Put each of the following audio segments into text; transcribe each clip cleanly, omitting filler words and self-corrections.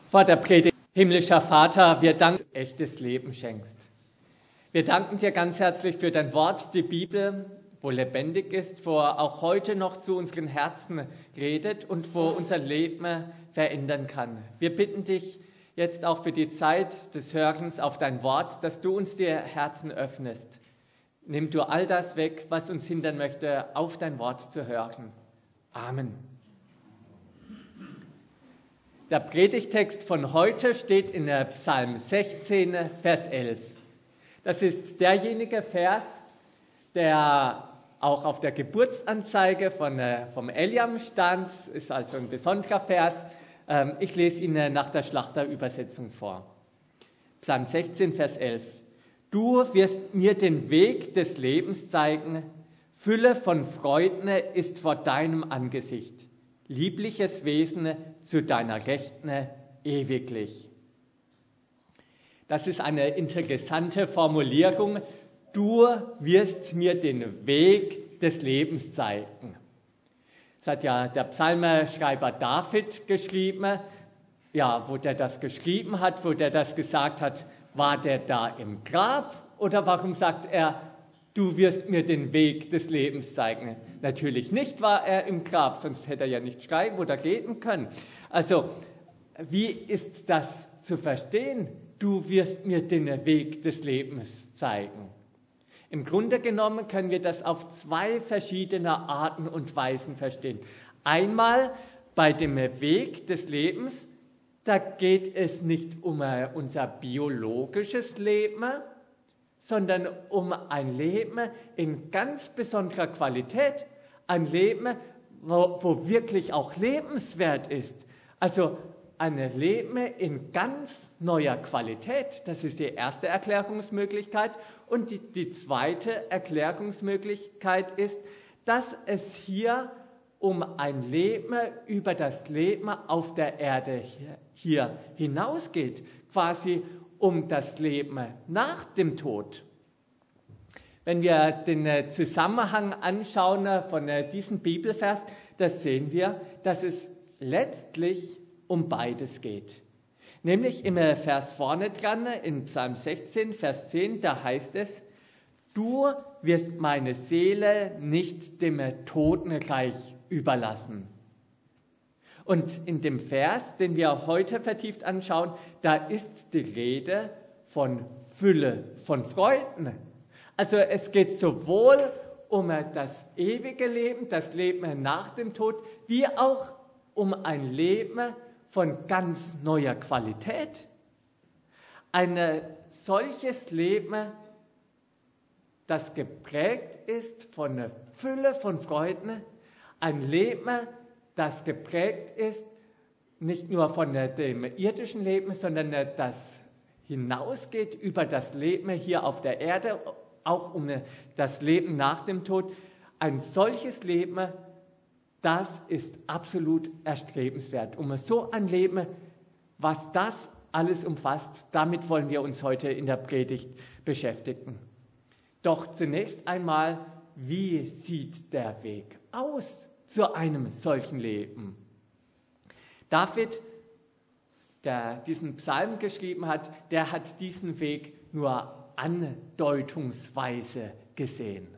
Vor der Predigt, himmlischer Vater, wir danken, dass du echtes Leben schenkst. Wir danken dir ganz herzlich für dein Wort, die Bibel, wo lebendig ist, wo auch heute noch zu unseren Herzen redet und wo unser Leben verändern kann. Wir bitten dich jetzt auch für die Zeit des Hörens auf dein Wort, dass du uns die Herzen öffnest. Nimm du all das weg, was uns hindern möchte, auf dein Wort zu hören. Amen. Der Predigtext von heute steht in der Psalm 16, Vers 11. Das ist derjenige Vers, der auch auf der Geburtsanzeige vom Eliam stand, ist also ein besonderer Vers. Ich lese ihn nach der Schlachterübersetzung vor. Psalm 16, Vers 11. Du wirst mir den Weg des Lebens zeigen, Fülle von Freuden ist vor deinem Angesicht. Liebliches Wesen zu deiner Rechten ewiglich. Das ist eine interessante Formulierung. Du wirst mir den Weg des Lebens zeigen. Das hat ja der Psalmschreiber David geschrieben. Ja, wo der das geschrieben hat, wo der das gesagt hat, war der da im Grab? Oder warum sagt er, du wirst mir den Weg des Lebens zeigen? Natürlich nicht war er im Grab, sonst hätte er ja nicht schreiben oder reden können. Also, wie ist das zu verstehen? Du wirst mir den Weg des Lebens zeigen. Im Grunde genommen können wir das auf zwei verschiedene Arten und Weisen verstehen. Einmal bei dem Weg des Lebens, da geht es nicht um unser biologisches Leben, sondern um ein Leben in ganz besonderer Qualität, ein Leben, wo wirklich auch lebenswert ist. Also ein Leben in ganz neuer Qualität. Das ist die erste Erklärungsmöglichkeit. Und die zweite Erklärungsmöglichkeit ist, dass es hier um ein Leben über das Leben auf der Erde hier hinausgeht, quasi um das Leben nach dem Tod. Wenn wir den Zusammenhang anschauen von diesem Bibelvers, da sehen wir, dass es letztlich um beides geht. Nämlich im Vers vorne dran, in Psalm 16, Vers 10, da heißt es, du wirst meine Seele nicht dem Totenreich überlassen. Und in dem Vers, den wir heute vertieft anschauen, da ist die Rede von Fülle, von Freuden. Also es geht sowohl um das ewige Leben, das Leben nach dem Tod, wie auch um ein Leben von ganz neuer Qualität. Ein solches Leben, das geprägt ist von einer Fülle von Freuden, ein Leben, das geprägt ist nicht nur von dem irdischen Leben, sondern das hinausgeht über das Leben hier auf der Erde, auch um das Leben nach dem Tod. Ein solches Leben, das ist absolut erstrebenswert. Um so ein Leben, was das alles umfasst, damit wollen wir uns heute in der Predigt beschäftigen. Doch zunächst einmal, wie sieht der Weg aus zu einem solchen Leben? David, der diesen Psalm geschrieben hat, der hat diesen Weg nur andeutungsweise gesehen.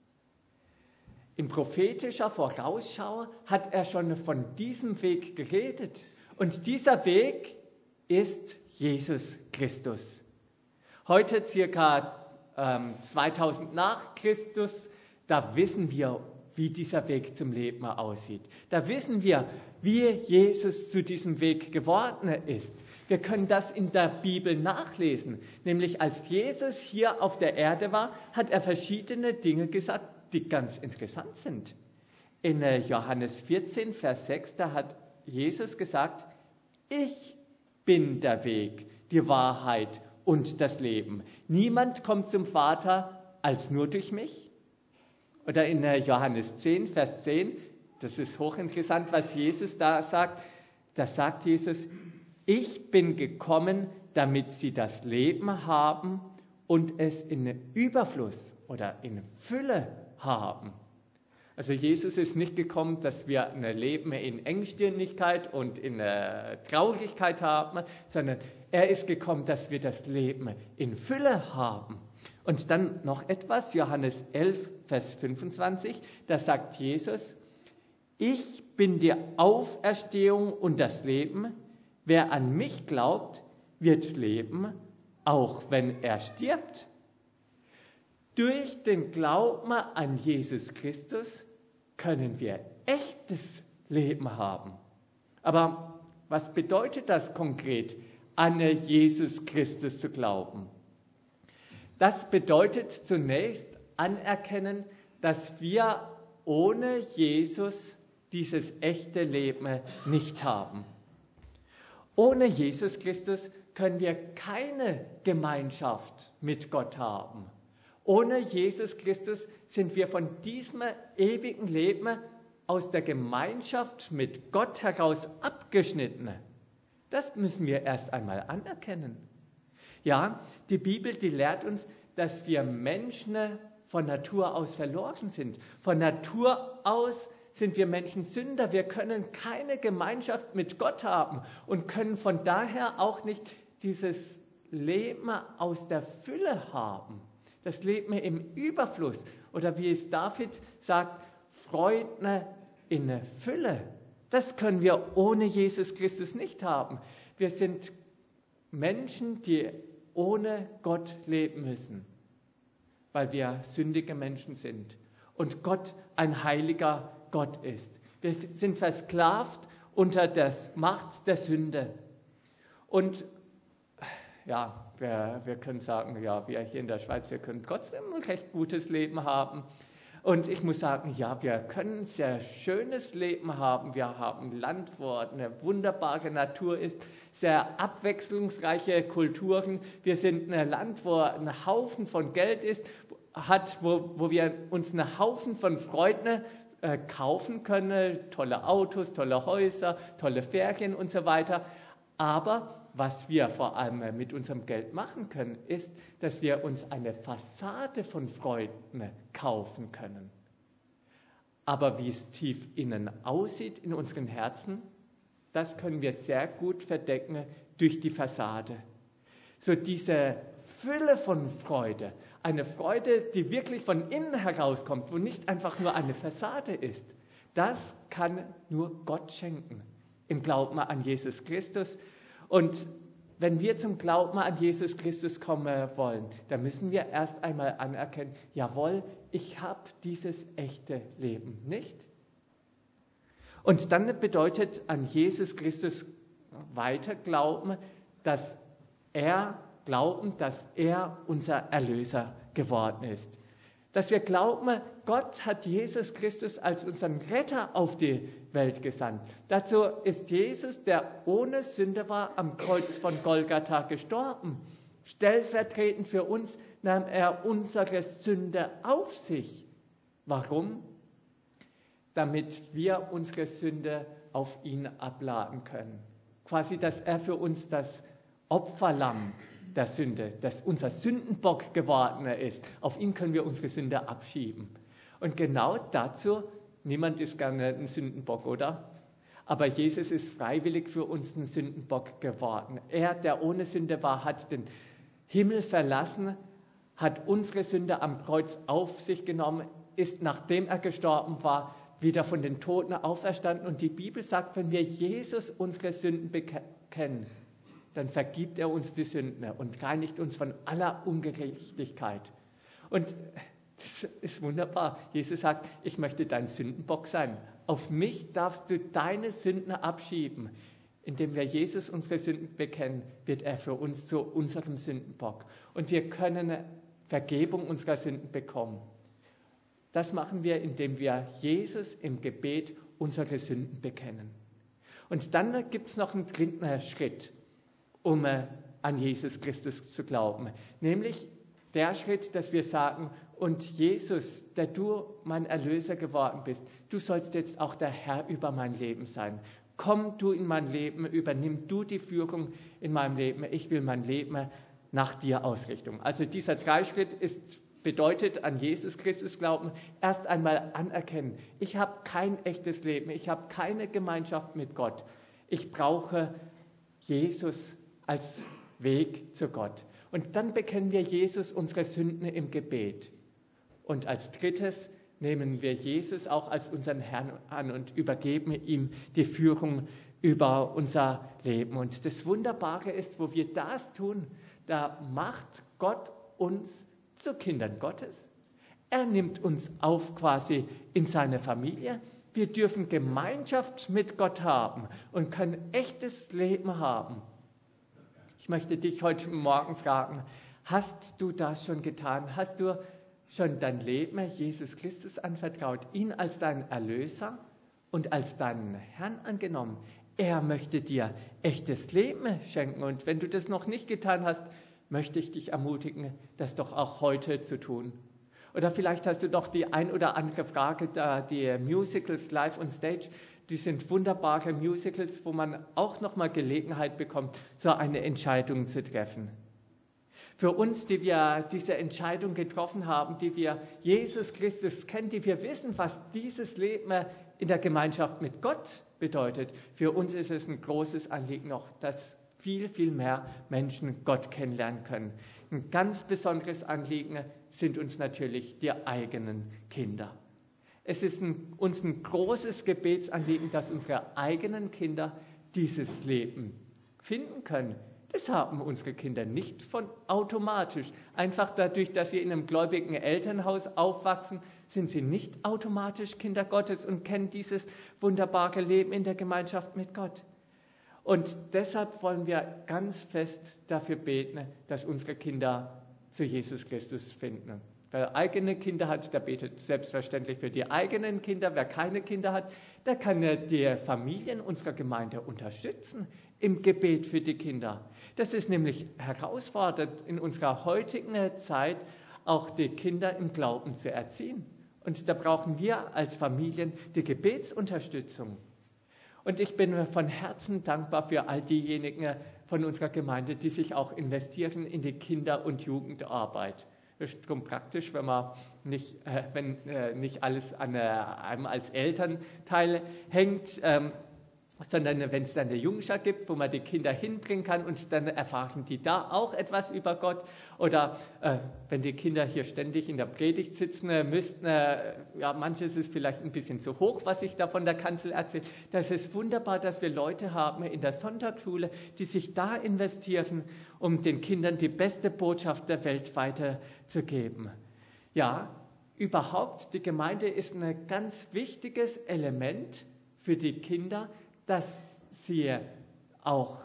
In prophetischer Vorausschau hat er schon von diesem Weg geredet. Und dieser Weg ist Jesus Christus. Heute circa 2000 nach Christus, da wissen wir, wie dieser Weg zum Leben aussieht. Da wissen wir, wie Jesus zu diesem Weg geworden ist. Wir können das in der Bibel nachlesen. Nämlich als Jesus hier auf der Erde war, hat er verschiedene Dinge gesagt, die ganz interessant sind. In Johannes 14, Vers 6, da hat Jesus gesagt, ich bin der Weg, die Wahrheit und das Leben. Niemand kommt zum Vater als nur durch mich. Oder in Johannes 10, Vers 10, das ist hochinteressant, was Jesus da sagt. Da sagt Jesus, ich bin gekommen, damit sie das Leben haben und es in Überfluss oder in Fülle haben. Also Jesus ist nicht gekommen, dass wir ein Leben in Engstirnigkeit und in Traurigkeit haben, sondern er ist gekommen, dass wir das Leben in Fülle haben. Und dann noch etwas, Johannes 11, Vers 25, da sagt Jesus, ich bin die Auferstehung und das Leben. Wer an mich glaubt, wird leben, auch wenn er stirbt. Durch den Glauben an Jesus Christus können wir echtes Leben haben. Aber was bedeutet das konkret, an Jesus Christus zu glauben? Das bedeutet zunächst anerkennen, dass wir ohne Jesus dieses echte Leben nicht haben. Ohne Jesus Christus können wir keine Gemeinschaft mit Gott haben. Ohne Jesus Christus sind wir von diesem ewigen Leben aus der Gemeinschaft mit Gott heraus abgeschnitten. Das müssen wir erst einmal anerkennen. Ja, die Bibel, die lehrt uns, dass wir Menschen von Natur aus verloren sind. Von Natur aus sind wir Menschen Sünder. Wir können keine Gemeinschaft mit Gott haben und können von daher auch nicht dieses Leben aus der Fülle haben. Das Leben im Überfluss oder wie es David sagt, Freude in der Fülle. Das können wir ohne Jesus Christus nicht haben. Wir sind Menschen, die ohne Gott leben müssen, weil wir sündige Menschen sind und Gott ein heiliger Gott ist. Wir sind versklavt unter der Macht der Sünde. Und ja, wir können sagen, ja, wir hier in der Schweiz, wir können trotzdem ein recht gutes Leben haben. Und ich muss sagen, ja, wir können ein sehr schönes Leben haben. Wir haben ein Land, wo eine wunderbare Natur ist, sehr abwechslungsreiche Kulturen. Wir sind ein Land, wo ein Haufen von Geld ist, wo wir uns einen Haufen von Freuden kaufen können, tolle Autos, tolle Häuser, tolle Ferien und so weiter. Aber was wir vor allem mit unserem Geld machen können, ist, dass wir uns eine Fassade von Freuden kaufen können. Aber wie es tief innen aussieht in unseren Herzen, das können wir sehr gut verdecken durch die Fassade. So diese Fülle von Freude, eine Freude, die wirklich von innen herauskommt, wo nicht einfach nur eine Fassade ist, das kann nur Gott schenken im Glauben an Jesus Christus. Und wenn wir zum Glauben an Jesus Christus kommen wollen, dann müssen wir erst einmal anerkennen, jawohl, ich habe dieses echte Leben nicht. Und dann bedeutet an Jesus Christus weiter glauben, dass er unser Erlöser geworden ist. Dass wir glauben, Gott hat Jesus Christus als unseren Retter auf die Welt gesandt. Dazu ist Jesus, der ohne Sünde war, am Kreuz von Golgatha gestorben. Stellvertretend für uns nahm er unsere Sünde auf sich. Warum? Damit wir unsere Sünde auf ihn abladen können. Quasi, dass er für uns das Opferlamm der Sünde, dass unser Sündenbock geworden ist. Auf ihn können wir unsere Sünde abschieben. Und genau dazu, niemand ist gerne ein Sündenbock, oder? Aber Jesus ist freiwillig für uns ein Sündenbock geworden. Er, der ohne Sünde war, hat den Himmel verlassen, hat unsere Sünde am Kreuz auf sich genommen, ist, nachdem er gestorben war, wieder von den Toten auferstanden. Und die Bibel sagt, wenn wir Jesus unsere Sünden bekennen, dann vergibt er uns die Sünden und reinigt uns von aller Ungerechtigkeit. Und das ist wunderbar. Jesus sagt, ich möchte dein Sündenbock sein. Auf mich darfst du deine Sünden abschieben. Indem wir Jesus unsere Sünden bekennen, wird er für uns zu unserem Sündenbock. Und wir können Vergebung unserer Sünden bekommen. Das machen wir, indem wir Jesus im Gebet unsere Sünden bekennen. Und dann gibt es noch einen dritten Schritt, um an Jesus Christus zu glauben. Nämlich der Schritt, dass wir sagen, und Jesus, der du mein Erlöser geworden bist, du sollst jetzt auch der Herr über mein Leben sein. Komm du in mein Leben, übernimm du die Führung in meinem Leben. Ich will mein Leben nach dir ausrichten. Also dieser Dreischritt ist bedeutet an Jesus Christus glauben, erst einmal anerkennen, ich habe kein echtes Leben, ich habe keine Gemeinschaft mit Gott. Ich brauche Jesus als Weg zu Gott. Und dann bekennen wir Jesus unsere Sünden im Gebet. Und als drittes nehmen wir Jesus auch als unseren Herrn an und übergeben ihm die Führung über unser Leben. Und das Wunderbare ist, wo wir das tun, da macht Gott uns zu Kindern Gottes. Er nimmt uns auf quasi in seine Familie. Wir dürfen Gemeinschaft mit Gott haben und können echtes Leben haben. Ich möchte dich heute Morgen fragen, hast du das schon getan? Hast du schon dein Leben Jesus Christus anvertraut, ihn als deinen Erlöser und als deinen Herrn angenommen? Er möchte dir echtes Leben schenken. Und wenn du das noch nicht getan hast, möchte ich dich ermutigen, das doch auch heute zu tun. Oder vielleicht hast du doch die ein oder andere Frage, da die Musicals live on stage, die sind wunderbare Musicals, wo man auch nochmal Gelegenheit bekommt, so eine Entscheidung zu treffen. Für uns, die wir diese Entscheidung getroffen haben, die wir Jesus Christus kennen, die wir wissen, was dieses Leben in der Gemeinschaft mit Gott bedeutet, für uns ist es ein großes Anliegen noch, dass viel, viel mehr Menschen Gott kennenlernen können. Ein ganz besonderes Anliegen sind uns natürlich die eigenen Kinder. Es ist uns ein großes Gebetsanliegen, dass unsere eigenen Kinder dieses Leben finden können. Das haben unsere Kinder nicht von automatisch. Einfach dadurch, dass sie in einem gläubigen Elternhaus aufwachsen, sind sie nicht automatisch Kinder Gottes und kennen dieses wunderbare Leben in der Gemeinschaft mit Gott. Und deshalb wollen wir ganz fest dafür beten, dass unsere Kinder zu Jesus Christus finden. Wer eigene Kinder hat, der betet selbstverständlich für die eigenen Kinder. Wer keine Kinder hat, der kann die Familien unserer Gemeinde unterstützen im Gebet für die Kinder. Das ist nämlich herausfordernd in unserer heutigen Zeit, auch die Kinder im Glauben zu erziehen. Und da brauchen wir als Familien die Gebetsunterstützung. Und ich bin von Herzen dankbar für all diejenigen von unserer Gemeinde, die sich auch investieren in die Kinder- und Jugendarbeit. Das ist darum praktisch, wenn man nicht alles an einem als Elternteil hängt, sondern wenn es dann eine Jungschar gibt, wo man die Kinder hinbringen kann und dann erfahren die da auch etwas über Gott. Oder wenn die Kinder hier ständig in der Predigt sitzen müssten, ja, manches ist vielleicht ein bisschen zu hoch, was ich da von der Kanzel erzähle. Das ist wunderbar, dass wir Leute haben in der Sonntagsschule, die sich da investieren, um den Kindern die beste Botschaft der Welt weiterzugeben. Ja, überhaupt, die Gemeinde ist ein ganz wichtiges Element für die Kinder, dass sie auch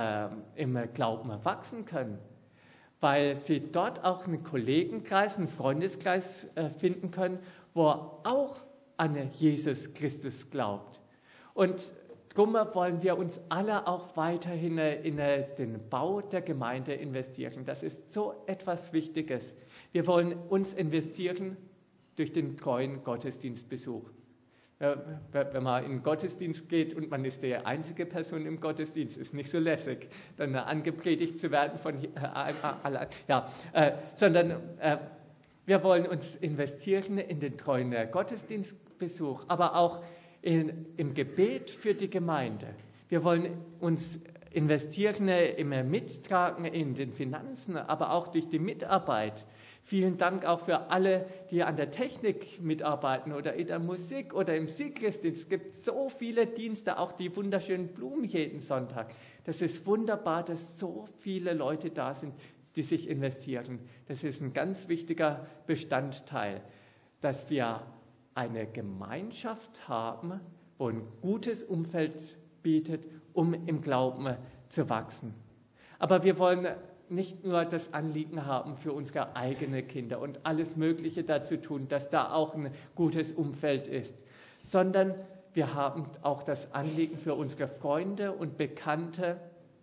im Glauben wachsen können, weil sie dort auch einen Kollegenkreis, einen Freundeskreis finden können, wo auch an Jesus Christus glaubt. Und darum wollen wir uns alle auch weiterhin in den Bau der Gemeinde investieren. Das ist so etwas Wichtiges. Wir wollen uns investieren durch den treuen Gottesdienstbesuch. Wenn man in den Gottesdienst geht und man ist die einzige Person im Gottesdienst, ist nicht so lässig, dann angepredigt zu werden von allen. Ja, sondern wir wollen uns investieren in den treuen Gottesdienstbesuch, aber auch im Gebet für die Gemeinde. Wir wollen uns investieren im Mittragen in den Finanzen, aber auch durch die Mitarbeit. Vielen Dank auch für alle, die an der Technik mitarbeiten oder in der Musik oder im Siegchristdienst. Es gibt so viele Dienste, auch die wunderschönen Blumen jeden Sonntag. Das ist wunderbar, dass so viele Leute da sind, die sich investieren. Das ist ein ganz wichtiger Bestandteil, dass wir eine Gemeinschaft haben, wo ein gutes Umfeld bietet, um im Glauben zu wachsen. Aber wir wollen nicht nur das Anliegen haben für unsere eigenen Kinder und alles Mögliche dazu tun, dass da auch ein gutes Umfeld ist, sondern wir haben auch das Anliegen für unsere Freunde und Bekannte,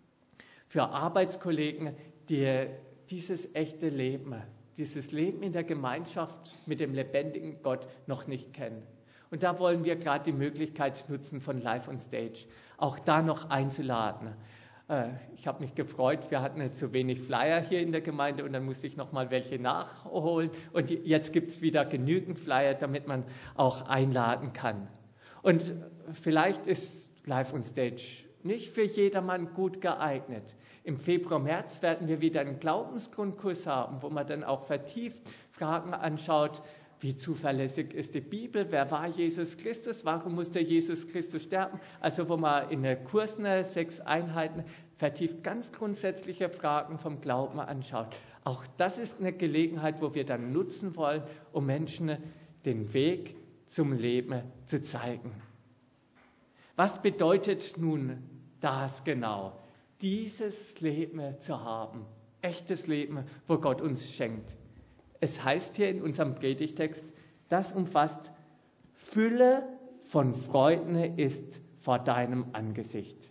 für Arbeitskollegen, die dieses echte Leben, dieses Leben in der Gemeinschaft mit dem lebendigen Gott noch nicht kennen. Und da wollen wir gerade die Möglichkeit nutzen von Live on Stage, auch da noch einzuladen. Ich habe mich gefreut, wir hatten zu wenig Flyer hier in der Gemeinde und dann musste ich noch mal welche nachholen. Und jetzt gibt es wieder genügend Flyer, damit man auch einladen kann. Und vielleicht ist Live on Stage nicht für jedermann gut geeignet. Im Februar, März werden wir wieder einen Glaubensgrundkurs haben, wo man dann auch vertieft Fragen anschaut. Wie zuverlässig ist die Bibel? Wer war Jesus Christus? Warum musste Jesus Christus sterben? Also wo man in den Kursen 6 Einheiten vertieft ganz grundsätzliche Fragen vom Glauben anschaut. Auch das ist eine Gelegenheit, wo wir dann nutzen wollen, um Menschen den Weg zum Leben zu zeigen. Was bedeutet nun das genau? Dieses Leben zu haben, echtes Leben, wo Gott uns schenkt. Es heißt hier in unserem Predigtext, das umfasst, Fülle von Freuden ist vor deinem Angesicht.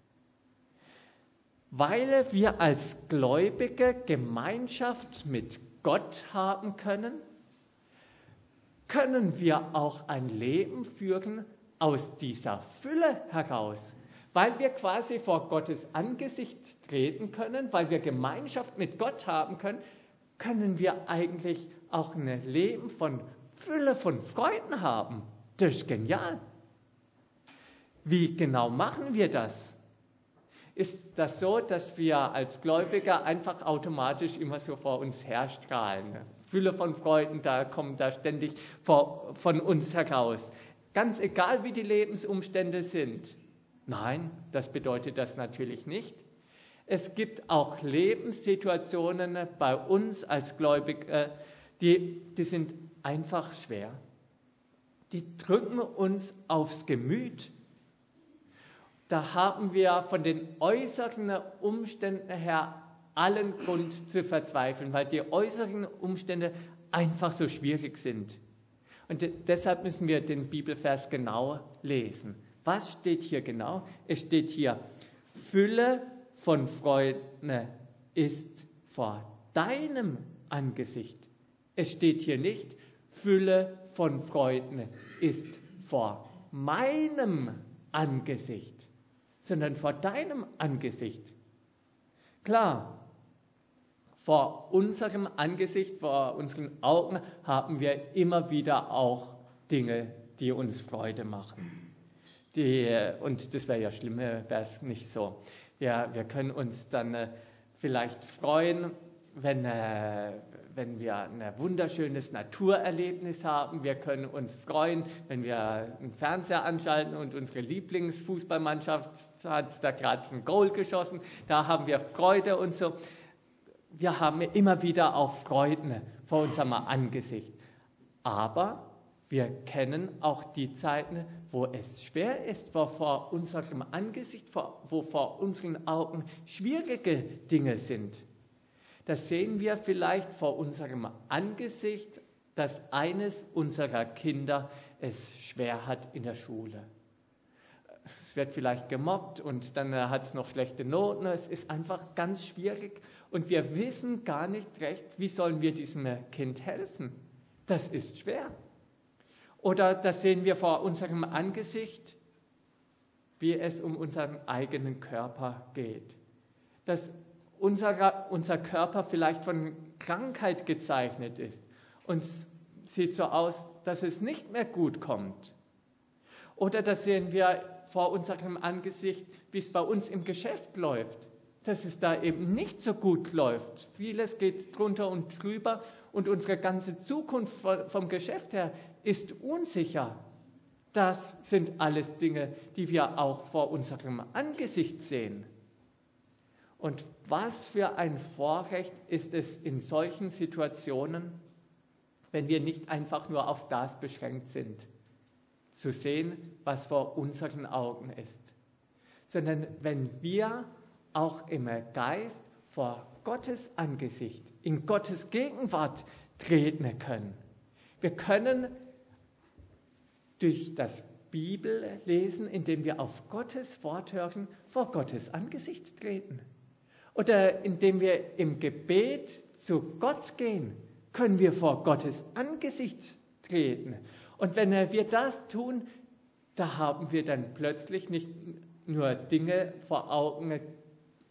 Weil wir als Gläubige Gemeinschaft mit Gott haben können, können wir auch ein Leben führen aus dieser Fülle heraus. Weil wir quasi vor Gottes Angesicht treten können, weil wir Gemeinschaft mit Gott haben können, können wir eigentlich auch ein Leben von Fülle von Freuden haben. Das ist genial. Wie genau machen wir das? Ist das so, dass wir als Gläubiger einfach automatisch immer so vor uns herstrahlen? Fülle von Freuden, da kommen da ständig von uns heraus. Ganz egal, wie die Lebensumstände sind. Nein, das bedeutet das natürlich nicht. Es gibt auch Lebenssituationen bei uns als Gläubige, die sind einfach schwer. Die drücken uns aufs Gemüt. Da haben wir von den äußeren Umständen her allen Grund zu verzweifeln, weil die äußeren Umstände einfach so schwierig sind. Und deshalb müssen wir den Bibelvers genau lesen. Was steht hier genau? Es steht hier, Fülle von Freuden ist vor deinem Angesicht. Es steht hier nicht, Fülle von Freuden ist vor meinem Angesicht, sondern vor deinem Angesicht. Klar, vor unserem Angesicht, vor unseren Augen haben wir immer wieder auch Dinge, die uns Freude machen. Und das wäre ja schlimm, wäre es nicht so. Wir können uns dann vielleicht freuen, wenn wir ein wunderschönes Naturerlebnis haben. Wir können uns freuen, wenn wir einen Fernseher anschalten und unsere Lieblingsfußballmannschaft hat da gerade ein Goal geschossen. Da haben wir Freude und so. Wir haben immer wieder auch Freuden vor unserem Angesicht. Aber wir kennen auch die Zeiten, wo es schwer ist, wo vor unserem Angesicht, wo vor unseren Augen schwierige Dinge sind. Da sehen wir vielleicht vor unserem Angesicht, dass eines unserer Kinder es schwer hat in der Schule. Es wird vielleicht gemobbt und dann hat es noch schlechte Noten. Es ist einfach ganz schwierig und wir wissen gar nicht recht, wie sollen wir diesem Kind helfen. Das ist schwer. Oder das sehen wir vor unserem Angesicht, wie es um unseren eigenen Körper geht. Dass unser Körper vielleicht von Krankheit gezeichnet ist und es sieht so aus, dass es nicht mehr gut kommt. Oder das sehen wir vor unserem Angesicht, wie es bei uns im Geschäft läuft, dass es da eben nicht so gut läuft. Vieles geht drunter und drüber und unsere ganze Zukunft vom Geschäft her ist unsicher. Das sind alles Dinge, die wir auch vor unserem Angesicht sehen. Und was für ein Vorrecht ist es in solchen Situationen, wenn wir nicht einfach nur auf das beschränkt sind, zu sehen, was vor unseren Augen ist, sondern wenn wir auch im Geist vor Gottes Angesicht, in Gottes Gegenwart treten können. Wir können durch das Bibellesen, indem wir auf Gottes Wort hören, vor Gottes Angesicht treten. Oder indem wir im Gebet zu Gott gehen, können wir vor Gottes Angesicht treten. Und wenn wir das tun, da haben wir dann plötzlich nicht nur Dinge vor Augen,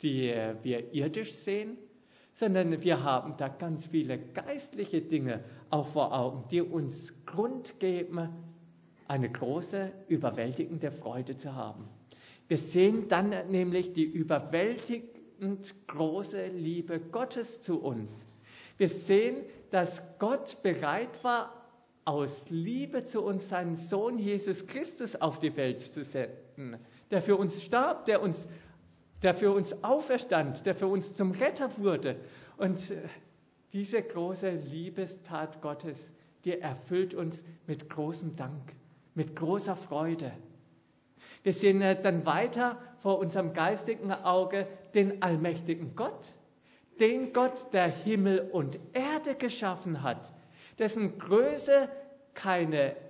die wir irdisch sehen, sondern wir haben da ganz viele geistliche Dinge auch vor Augen, die uns Grund geben, eine große, überwältigende Freude zu haben. Wir sehen dann nämlich die überwältigend große Liebe Gottes zu uns. Wir sehen, dass Gott bereit war, aus Liebe zu uns seinen Sohn Jesus Christus auf die Welt zu senden, der für uns starb, der für uns auferstand, der für uns zum Retter wurde. Und diese große Liebestat Gottes, die erfüllt uns mit großem Dank, mit großer Freude. Wir sehen dann weiter vor unserem geistigen Auge den allmächtigen Gott, den Gott, der Himmel und Erde geschaffen hat, dessen Größe kein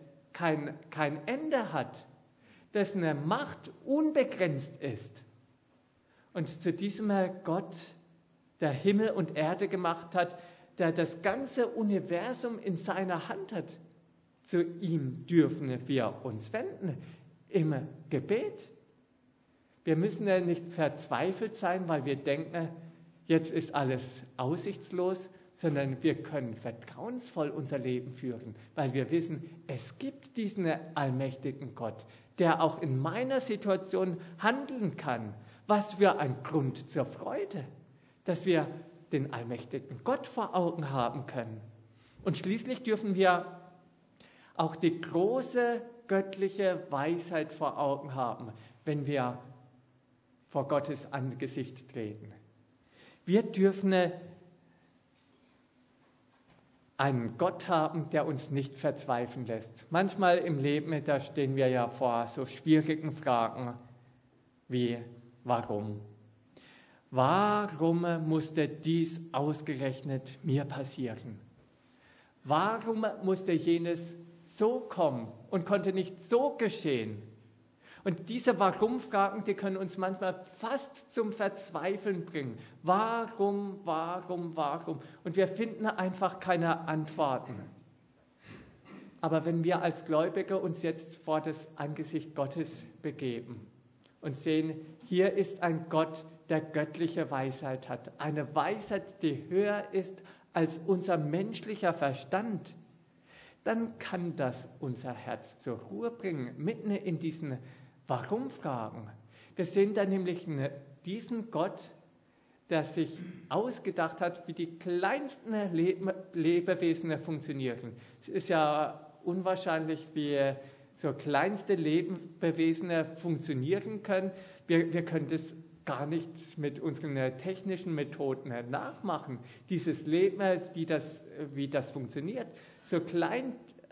Ende hat, dessen Macht unbegrenzt ist. Und zu diesem Gott, der Himmel und Erde gemacht hat, der das ganze Universum in seiner Hand hat, zu ihm dürfen wir uns wenden im Gebet. Wir müssen ja nicht verzweifelt sein, weil wir denken, jetzt ist alles aussichtslos, sondern wir können vertrauensvoll unser Leben führen, weil wir wissen, es gibt diesen allmächtigen Gott, der auch in meiner Situation handeln kann. Was für ein Grund zur Freude, dass wir den allmächtigen Gott vor Augen haben können. Und schließlich dürfen wir auch die große göttliche Weisheit vor Augen haben, wenn wir vor Gottes Angesicht treten. Wir dürfen einen Gott haben, der uns nicht verzweifeln lässt. Manchmal im Leben, da stehen wir ja vor so schwierigen Fragen wie warum? Warum musste dies ausgerechnet mir passieren? Warum musste jenes so kommen und konnte nicht so geschehen? Und diese Warum-Fragen, die können uns manchmal fast zum Verzweifeln bringen. Warum? Und wir finden einfach keine Antworten. Aber wenn wir als Gläubige uns jetzt vor das Angesicht Gottes begeben und sehen, hier ist ein Gott, der göttliche Weisheit hat. Eine Weisheit, die höher ist als unser menschlicher Verstand, dann kann das unser Herz zur Ruhe bringen, mitten in diesen Warum-Fragen. Wir sehen da nämlich diesen Gott, der sich ausgedacht hat, wie die kleinsten Lebewesen funktionieren. Es ist ja unwahrscheinlich, wie so kleinste Lebewesen funktionieren können. Wir können das gar nicht mit unseren technischen Methoden nachmachen. Dieses Leben, wie das funktioniert, so klein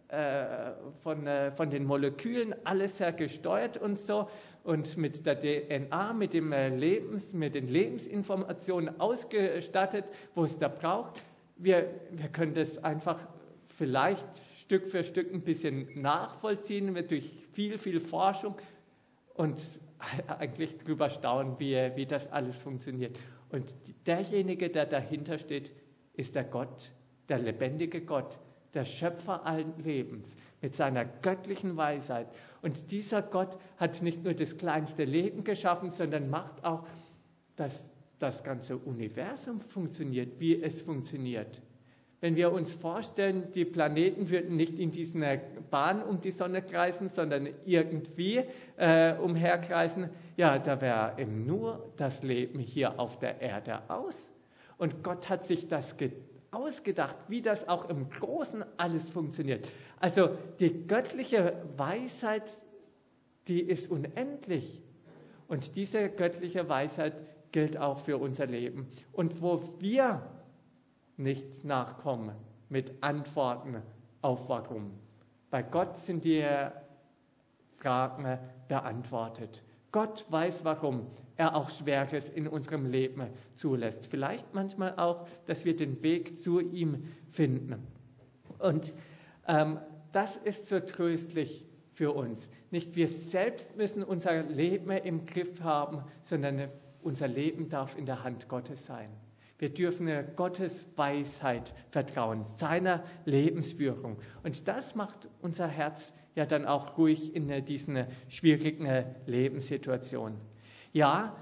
von den Molekülen, alles sehr gesteuert und so und mit der DNA, mit den Lebensinformationen ausgestattet, wo es da braucht. Wir können das einfach vielleicht Stück für Stück ein bisschen nachvollziehen, durch viel Forschung und eigentlich drüber staunen, wie das alles funktioniert. Und derjenige, der dahinter steht, ist der Gott, der lebendige Gott, der Schöpfer allen Lebens, mit seiner göttlichen Weisheit. Und dieser Gott hat nicht nur das kleinste Leben geschaffen, sondern macht auch, dass das ganze Universum funktioniert, wie es funktioniert. Wenn wir uns vorstellen, die Planeten würden nicht in dieser Bahn um die Sonne kreisen, sondern irgendwie umherkreisen, ja, da wäre eben nur das Leben hier auf der Erde aus. Und Gott hat sich das ausgedacht, wie das auch im Großen alles funktioniert. Also die göttliche Weisheit, die ist unendlich. Und diese göttliche Weisheit gilt auch für unser Leben. Und wo wir nicht nachkommen mit Antworten auf Warum, bei Gott sind die Fragen beantwortet. Gott weiß, warum er auch Schweres in unserem Leben zulässt. Vielleicht manchmal auch, dass wir den Weg zu ihm finden. Und das ist so tröstlich für uns. Nicht wir selbst müssen unser Leben im Griff haben, sondern unser Leben darf in der Hand Gottes sein. Wir dürfen Gottes Weisheit vertrauen, seiner Lebensführung. Und das macht unser Herz ja dann auch ruhig in diesen schwierigen Lebenssituationen. Ja,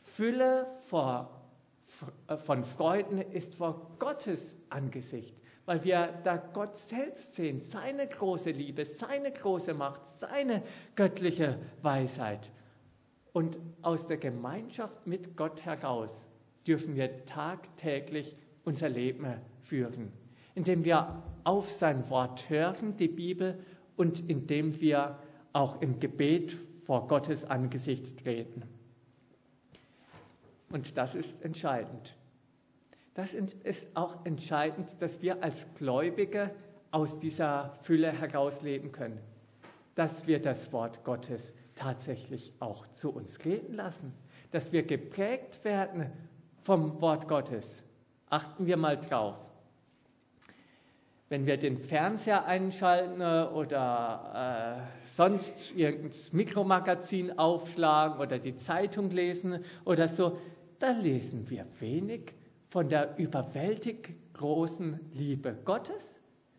Fülle von Freuden ist vor Gottes Angesicht, weil wir da Gott selbst sehen, seine große Liebe, seine große Macht, seine göttliche Weisheit. Und aus der Gemeinschaft mit Gott heraus dürfen wir tagtäglich unser Leben führen, indem wir auf sein Wort hören, die Bibel, und indem wir auch im Gebet vor Gottes Angesicht treten. Und das ist entscheidend. Das ist auch entscheidend, dass wir als Gläubige aus dieser Fülle herausleben können, dass wir das Wort Gottes tatsächlich auch zu uns reden lassen, dass wir geprägt werden vom Wort Gottes. Achten wir mal drauf. Wenn wir den Fernseher einschalten oder sonst irgendein Mikromagazin aufschlagen oder die Zeitung lesen oder so, da lesen wir wenig von der überwältig großen Liebe Gottes.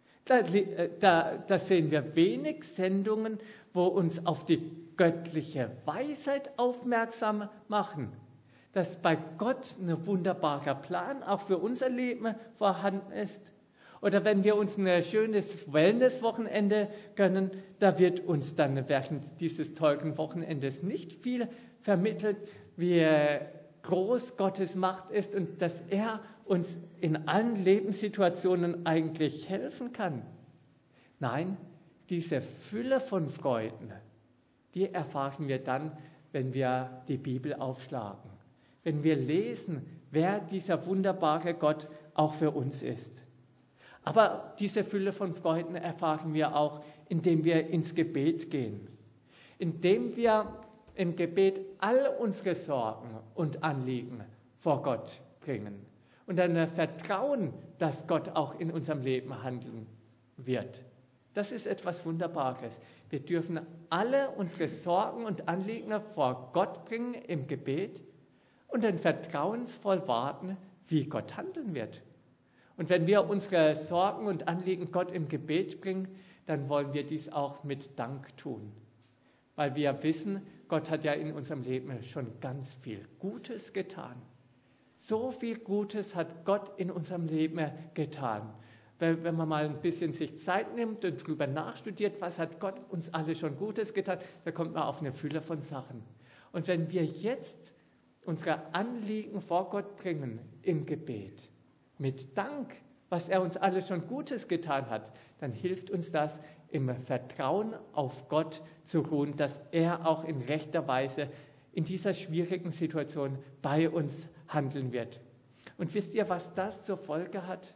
Da sehen wir wenig Sendungen, wo uns auf die göttliche Weisheit aufmerksam machen, dass bei Gott ein wunderbarer Plan auch für unser Leben vorhanden ist. Oder wenn wir uns ein schönes Wellness-Wochenende gönnen, da wird uns dann während dieses teuren Wochenendes nicht viel vermittelt, wie groß Gottes Macht ist und dass er uns in allen Lebenssituationen eigentlich helfen kann. Nein, diese Fülle von Freuden, die erfahren wir dann, wenn wir die Bibel aufschlagen, wenn wir lesen, wer dieser wunderbare Gott auch für uns ist. Aber diese Fülle von Freuden erfahren wir auch, indem wir ins Gebet gehen, indem wir im Gebet all unsere Sorgen und Anliegen vor Gott bringen und dann vertrauen, dass Gott auch in unserem Leben handeln wird. Das ist etwas Wunderbares. Wir dürfen alle unsere Sorgen und Anliegen vor Gott bringen im Gebet und dann vertrauensvoll warten, wie Gott handeln wird. Und wenn wir unsere Sorgen und Anliegen Gott im Gebet bringen, dann wollen wir dies auch mit Dank tun. Weil wir wissen, Gott hat ja in unserem Leben schon ganz viel Gutes getan. So viel Gutes hat Gott in unserem Leben getan. Wenn man mal ein bisschen sich Zeit nimmt und drüber nachstudiert, was hat Gott uns alle schon Gutes getan, da kommt man auf eine Fülle von Sachen. Und wenn wir jetzt unsere Anliegen vor Gott bringen im Gebet, mit Dank, was er uns alles schon Gutes getan hat, dann hilft uns das, im Vertrauen auf Gott zu ruhen, dass er auch in rechter Weise in dieser schwierigen Situation bei uns handeln wird. Und wisst ihr, was das zur Folge hat?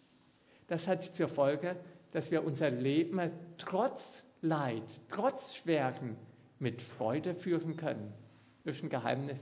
Das hat zur Folge, dass wir unser Leben trotz Leid, trotz Schweren mit Freude führen können. Das ist ein Geheimnis.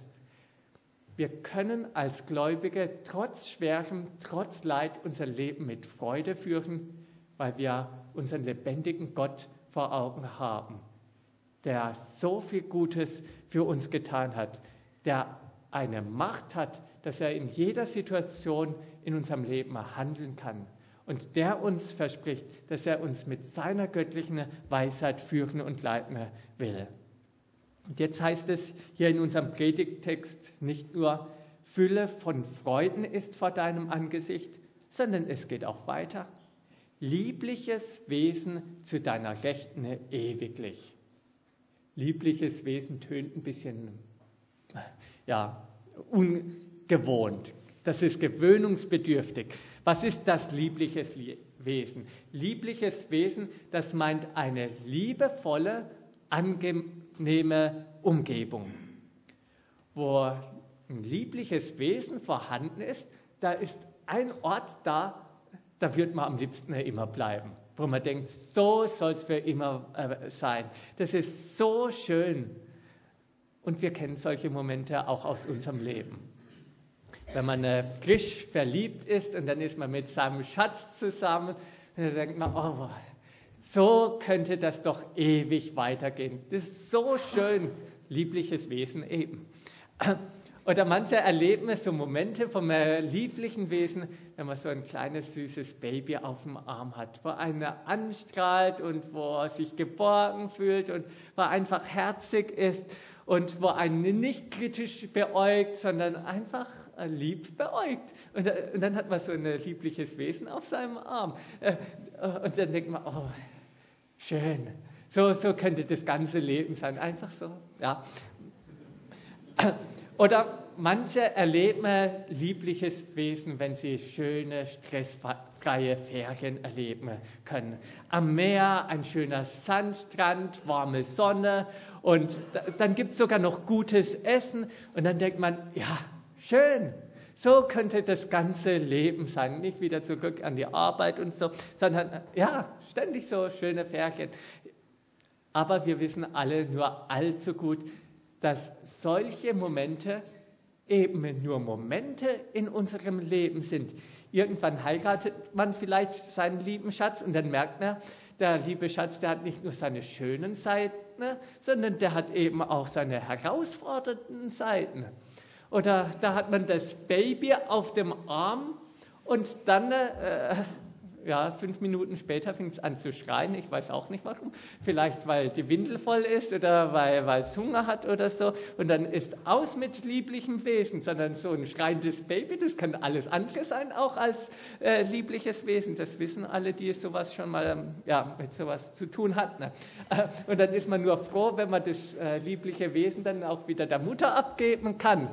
Wir können als Gläubige trotz Schwerem, trotz Leid unser Leben mit Freude führen, weil wir unseren lebendigen Gott vor Augen haben, der so viel Gutes für uns getan hat, der eine Macht hat, dass er in jeder Situation in unserem Leben handeln kann und der uns verspricht, dass er uns mit seiner göttlichen Weisheit führen und leiten will. Und jetzt heißt es hier in unserem Predigttext nicht nur, Fülle von Freuden ist vor deinem Angesicht, sondern es geht auch weiter. Liebliches Wesen zu deiner Rechten ewiglich. Liebliches Wesen tönt ein bisschen, ungewohnt. Das ist gewöhnungsbedürftig. Was ist das liebliches Wesen? Liebliches Wesen, das meint eine liebevolle, angenehme Umgebung. Wo ein liebliches Wesen vorhanden ist, da ist ein Ort da wird man am liebsten immer bleiben. Wo man denkt, so soll es für immer sein. Das ist so schön. Und wir kennen solche Momente auch aus unserem Leben. Wenn man frisch verliebt ist und dann ist man mit seinem Schatz zusammen, und dann denkt man, oh, so könnte das doch ewig weitergehen. Das ist so schön, liebliches Wesen eben. Oder manche erleben so Momente vom lieblichen Wesen, wenn man so ein kleines, süßes Baby auf dem Arm hat, wo einer anstrahlt und wo er sich geborgen fühlt und wo er einfach herzig ist. und wo einen nicht kritisch beäugt, sondern einfach lieb beäugt. Und dann hat man so ein liebliches Wesen auf seinem Arm. Und dann denkt man, oh, schön. So könnte das ganze Leben sein. Einfach so, ja. Oder manche erleben liebliches Wesen, wenn sie schöne, stressfreie Ferien erleben können. Am Meer, ein schöner Sandstrand, warme Sonne und dann gibt es sogar noch gutes Essen. Und dann denkt man, ja, schön. So könnte das ganze Leben sein. Nicht wieder zurück an die Arbeit und so, sondern ja, ständig so schöne Ferien. Aber wir wissen alle nur allzu gut, dass solche Momente eben nur Momente in unserem Leben sind. Irgendwann heiratet man vielleicht seinen lieben Schatz und dann merkt man, der liebe Schatz, der hat nicht nur seine schönen Seiten, sondern der hat eben auch seine herausfordernden Seiten. Oder da hat man das Baby auf dem Arm und dann, 5 Minuten später fängt es an zu schreien. Ich weiß auch nicht warum. Vielleicht, weil die Windel voll ist oder weil es Hunger hat oder so. Und dann ist aus mit lieblichem Wesen, sondern so ein schreiendes Baby, das kann alles andere sein, auch als liebliches Wesen. Das wissen alle, die sowas schon mal mit sowas zu tun hatten. Und dann ist man nur froh, wenn man das liebliche Wesen dann auch wieder der Mutter abgeben kann.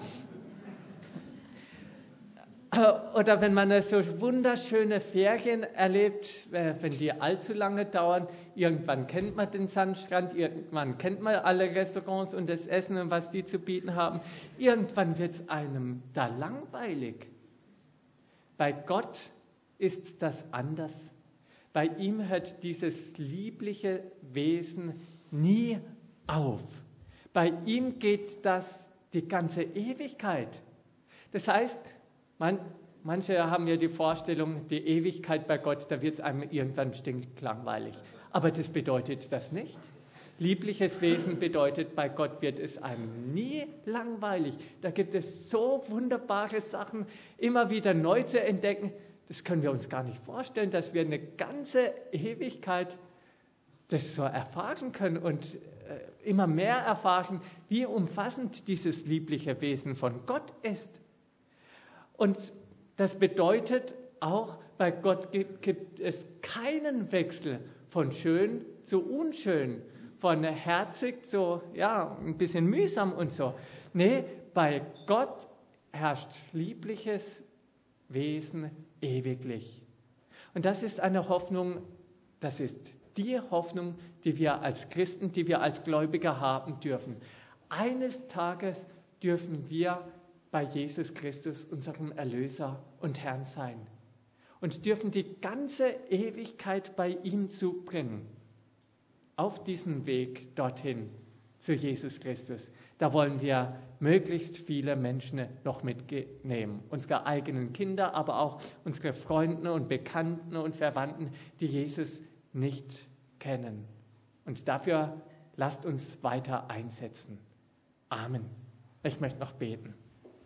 Oder wenn man so wunderschöne Ferien erlebt, wenn die allzu lange dauern, irgendwann kennt man den Sandstrand, irgendwann kennt man alle Restaurants und das Essen und was die zu bieten haben. Irgendwann wird es einem da langweilig. Bei Gott ist das anders. Bei ihm hört dieses liebliche Wesen nie auf. Bei ihm geht das die ganze Ewigkeit. Das heißt, manche haben ja die Vorstellung, die Ewigkeit bei Gott, da wird es einem irgendwann stinklangweilig. Aber das bedeutet das nicht. Liebliches Wesen bedeutet, bei Gott wird es einem nie langweilig. Da gibt es so wunderbare Sachen, immer wieder neu zu entdecken. Das können wir uns gar nicht vorstellen, dass wir eine ganze Ewigkeit das so erfahren können und immer mehr erfahren, wie umfassend dieses liebliche Wesen von Gott ist. Und das bedeutet auch, bei Gott gibt es keinen Wechsel von schön zu unschön, von herzig zu, ein bisschen mühsam und so. Nee, bei Gott herrscht liebliches Wesen ewiglich. Und das ist eine Hoffnung, das ist die Hoffnung, die wir als Christen, die wir als Gläubiger haben dürfen. Eines Tages dürfen wir bei Jesus Christus, unserem Erlöser und Herrn sein. Und dürfen die ganze Ewigkeit bei ihm zubringen. Auf diesem Weg dorthin zu Jesus Christus. Da wollen wir möglichst viele Menschen noch mitnehmen. Unsere eigenen Kinder, aber auch unsere Freunde und Bekannten und Verwandten, die Jesus nicht kennen. Und dafür lasst uns weiter einsetzen. Amen. Ich möchte noch beten.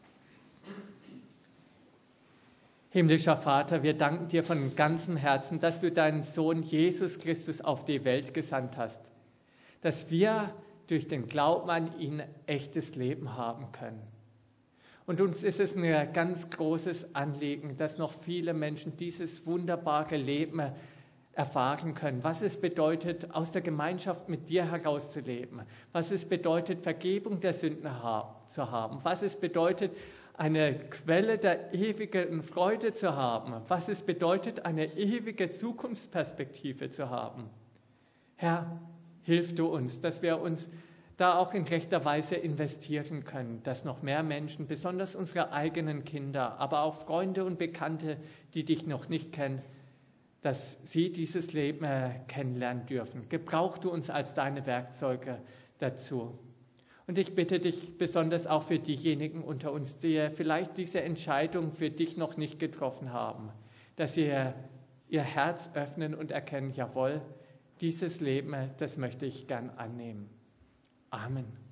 Himmlischer Vater, wir danken dir von ganzem Herzen, dass du deinen Sohn Jesus Christus auf die Welt gesandt hast, dass wir durch den Glauben an ihn echtes Leben haben können. Und uns ist es ein ganz großes Anliegen, dass noch viele Menschen dieses wunderbare Leben erfahren können, was es bedeutet, aus der Gemeinschaft mit dir herauszuleben, was es bedeutet, Vergebung der Sünden zu haben, was es bedeutet, eine Quelle der ewigen Freude zu haben, was es bedeutet, eine ewige Zukunftsperspektive zu haben. Herr, hilf du uns, dass wir uns da auch in rechter Weise investieren können, dass noch mehr Menschen, besonders unsere eigenen Kinder, aber auch Freunde und Bekannte, die dich noch nicht kennen, dass sie dieses Leben kennenlernen dürfen. Gebrauch du uns als deine Werkzeuge dazu. Und ich bitte dich besonders auch für diejenigen unter uns, die vielleicht diese Entscheidung für dich noch nicht getroffen haben, dass sie ihr Herz öffnen und erkennen, jawohl, dieses Leben, das möchte ich gern annehmen. Amen.